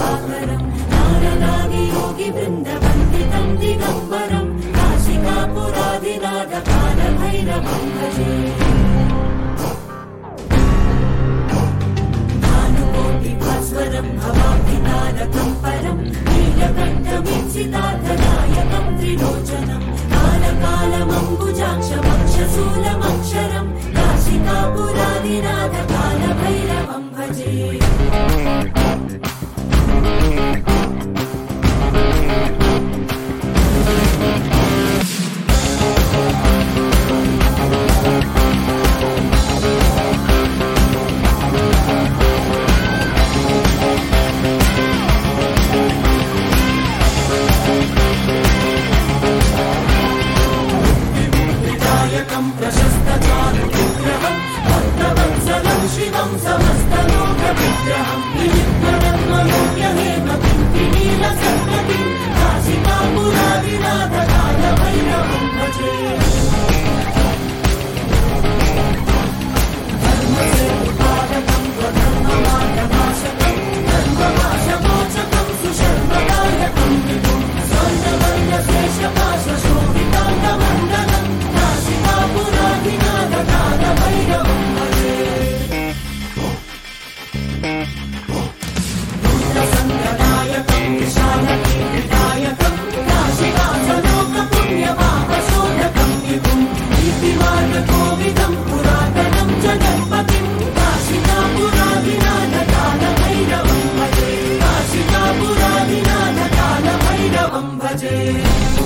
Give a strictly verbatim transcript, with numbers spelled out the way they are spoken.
दिवाकरं नारदादि योगी वृन्दवन्दितं दिगम्बरं काशिकापुरादिनाथ कालभैरवं भजे भानुकोटिभास्वरं भवाब्धितारकं परं नीलकण्ठमीप्सितार्थदायकं त्रिलोचनं कालकालमम्बुजाक्षमक्षशूलमक्षरं काशिकापुरादिनाथ कालभैरवं भजे प्रशस्तचारुविग्रहं भक्तवत्सलं शिवं समस्तलोकविग्रहं विनिर्मणन्मयोग्यहेमकिङ्किणीलसत्पतिं काशिकापुरादिनाथ कालभैरवं भजे धर्मसेतुपालकं स्वधर्ममार्गभाषकं धर्मपाशमोचकं सुशर्मदायकं विभुं स्वर्णवर्णशेषपाशशोभिताङ्गमण्डलं काशिकापुरादिनाथ कालभैरवं भजे रुद्रसङ्गदायकं विशालकीर्तिदायकं काशिकासलोकपुण्यपापशोधकं विभुं कीर्तिमार्गकोविदं पुरातनं जगत्पतिं काशिकापुरादिनाथ कालभैरवं भजे काशिकापुरादिनाथ कालभैरवं भजे